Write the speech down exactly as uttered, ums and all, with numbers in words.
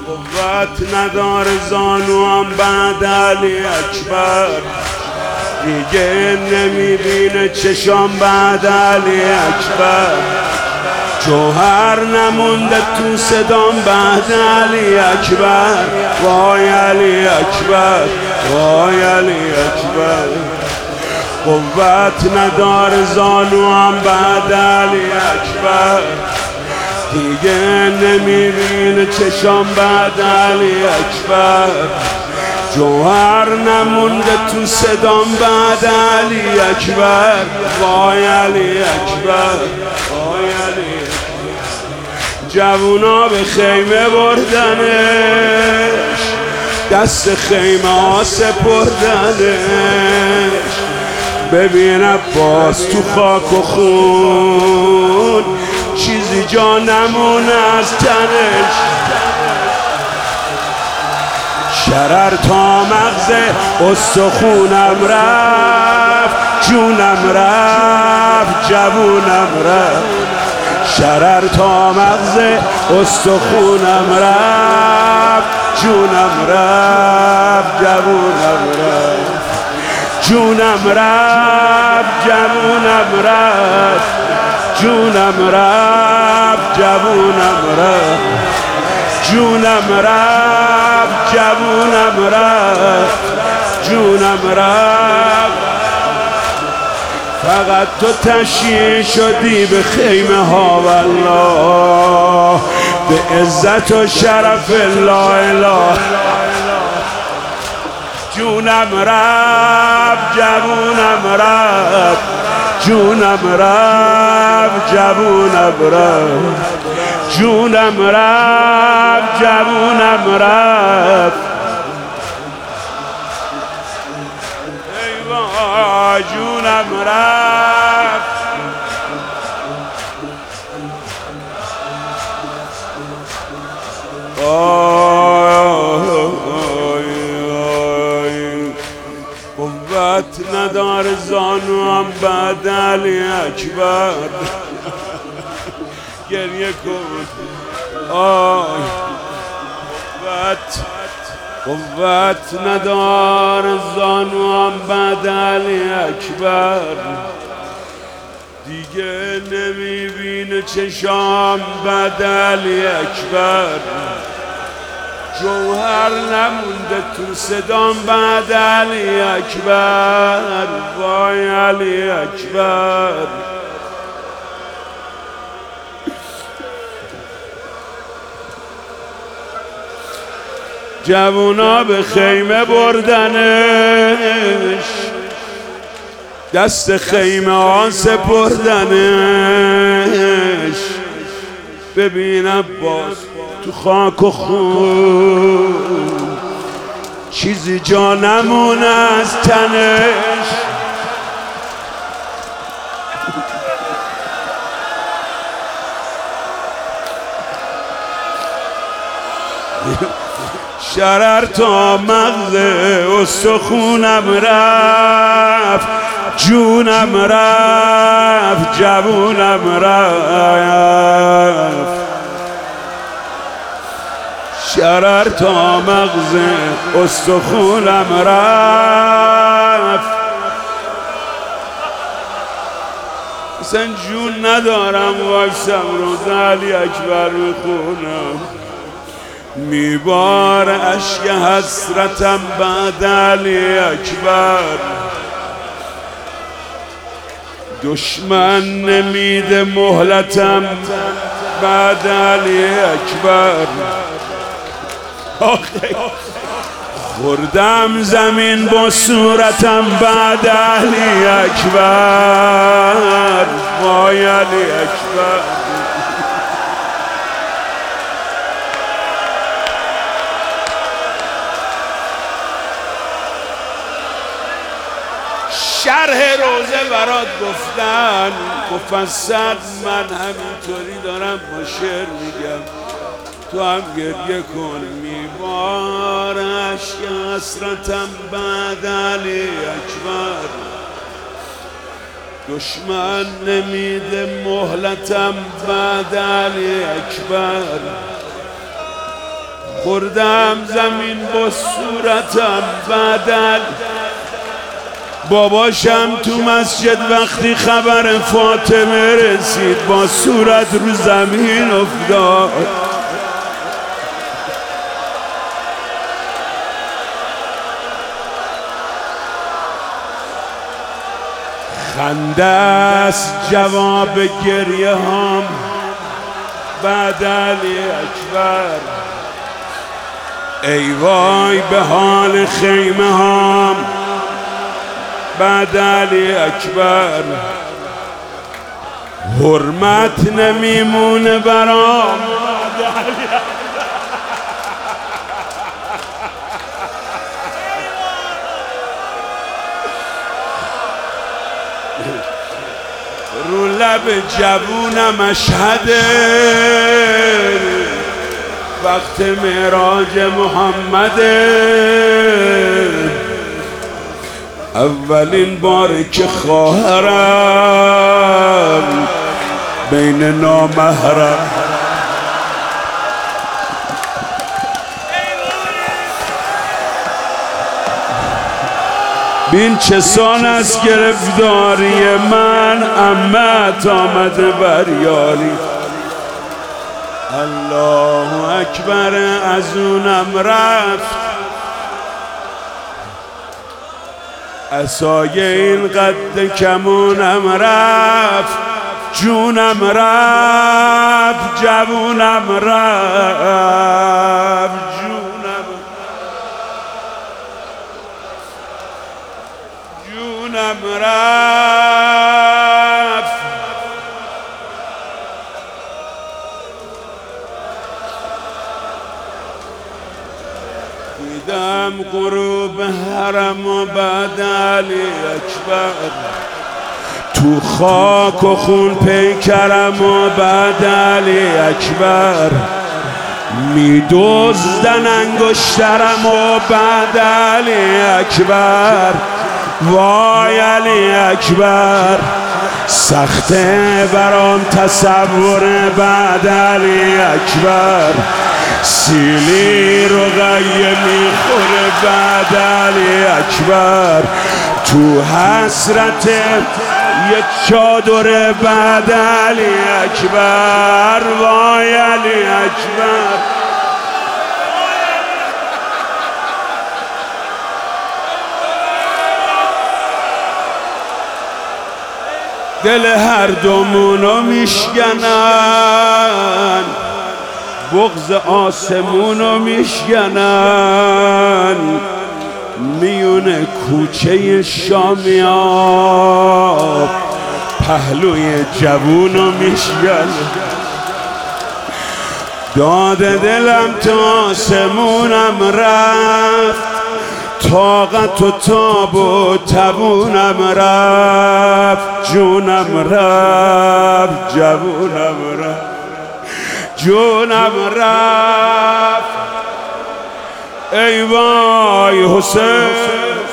قوت نداره زانوام بعد علی اکبر، دیگه نمیبینه چشام بعد علی اکبر، جوهر نمونده تو صدام بعد علی اکبر، وای علی اکبر، وای علی اکبر. قوت نداره زانوام بعد علی اکبر، دیگه نمیبینه چشام بعد علی اکبر، جوهر نمونده تو صدام بعد علی اکبر، وای علی اکبر، وای علی اکبر. جوونا به خیمه بردنش، دست خیمه ها سپردنش، ببین عباس تو خاک و خون چیزی جا نمونه از تنش، شرر تا مغز استخونم رفت، جونم رفت، جوونم رفت، شرر تا مغز استخونم رفت، جونم رفت، جوونم رفت، جونم رفت، جوونم رفت، جونم رفت، جوونم رفت، جونم رفت، جوونم رفت، جونم رفت. فقط تو تشییع شدی به خیمه ها والله، به عزت و شرف لا اله. جونم رفت، جوونم رفت، جونم رفت، جوونم رفت، جونم رفت، جوونم رفت. ای وای جونم رفت. قوت نداره زانوام بعد علی اکبر، گریه کن. آی قوت قوت نداره زانوام بعد علی اکبر، دیگه نمیبینه چشام بعد علی اکبر، جوهر نمونده تو صدام بعد علی اکبر، وای علی اکبر. جوونا به خیمه بردنش، دست خیمه ها سپردنش، ببین عباس تو خاک و خون چیزی جا نمونه از تنش، شرر تا مغز استخونم رفت، جونم رفت، جوونم رفت، شرر تا مغز استخونم رفت. اصلا جون ندارم وایسم روز علی اکبر میخونم، میبار اشک حسرتم بعد علی اکبر، دشمن نمیده مهلتم بعد علی اکبر، خوردم زمین با صورتم بعد علی اکبر، وای علی اکبر. شرح روزه برات گفتن مفصل، من همینطوری دارم با شعر میگم، تو هم گریه کن. میبار اشک حسرتم بعد علی اکبر، دشمن نمیده مهلتم بعد علی اکبر، خوردم زمین با صورتم بدل. باباشم تو مسجد وقتی خبر فاطمه رسید با صورت رو زمین افتاد. خنده است جواب گریه هام بعد علی اکبر. ای وای به حال خیمه هام بعد علی اکبر. حرمت نمیمونه برام بعد علی اکبر. رو لب جوونم اشهده وقت معراج محمده. اولین بار که خواهرم بین نامحرم بین چه سان از گرفتاری من عمت آمده بر یاری. الله اکبر از اونم رفت عصای این قد کمونم رفت. جونم رفت جوونم رفت جونم جونم رفت. دیدم غروب حرم و بعد علی اکبر. تو خاک و خون پیکرم و بعد علی اکبر. میدزدن انگشترم و بعد علی اکبر. وای علی اکبر سخته برام تصور بعد علی اکبر. سیلی رو غیه میخوره بعد علی اکبر. تو حسرت یک چادر بعد علی اکبر. وای علی اکبر. دل هر دومونو میشکنن بغض آسمونو میشکنن. میونه کوچه شامیاب پهلوی جوونو میشکنن. داد دلم تا آسمونم رفت طاقت و تاب و توونم رفت. جونم رفت جوونم رفت جونم رفت. ای وای حسین